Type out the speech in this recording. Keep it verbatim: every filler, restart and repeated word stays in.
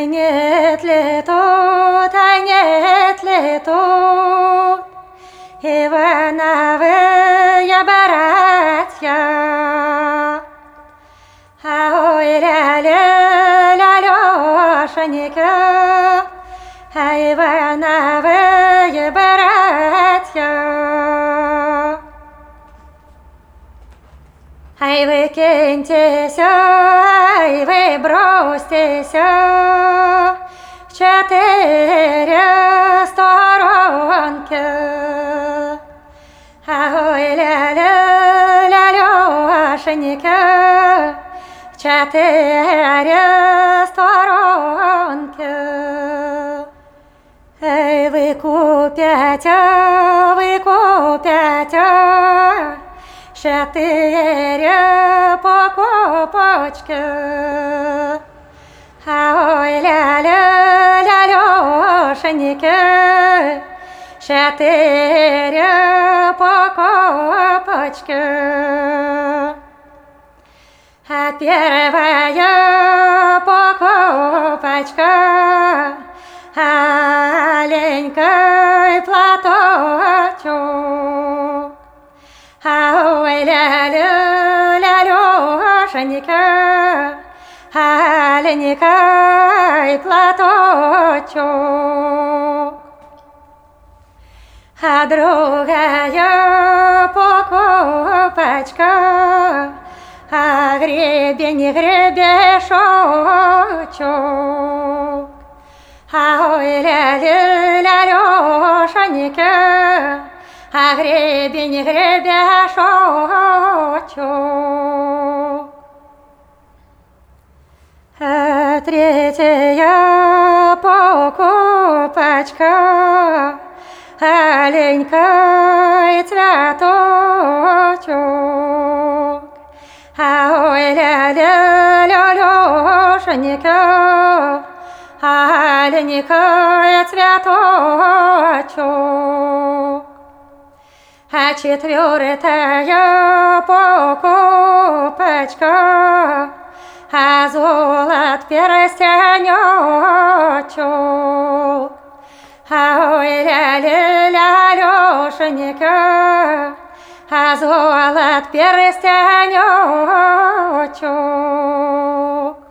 Ай, нет ли тут, ай, нет ли тут Ивановые братья? А ой, ля-ля, ля-лёшенька, а Ивановые братья. Ай, вы киньтесь, ай, вы бросьтесь в четыре сторонки. Ой, ля-ля, ля-лёшенька, в четыре сторонки. Эй, вы купите, вы купите четыре покупочки. Ой, ля-ля, ля-лёшенька, четыре покупочки. А первая покупочка аленький платочек. Ой, ля-ля, ля-лёшенька, аленький платочек. А другая покупочка, а гребень, гребешочек. Ой, ля-ля, ля-лёшенька, а гребень, гребешочек. А третья покупочка, аленький цветочек. Ой, ля-ля, ля-лёшенька, аленький цветочек. А четвертая покупочка, а золот перстенёчек. Ой, ля-ля, ля-лёшенька, а золот перстенёчек.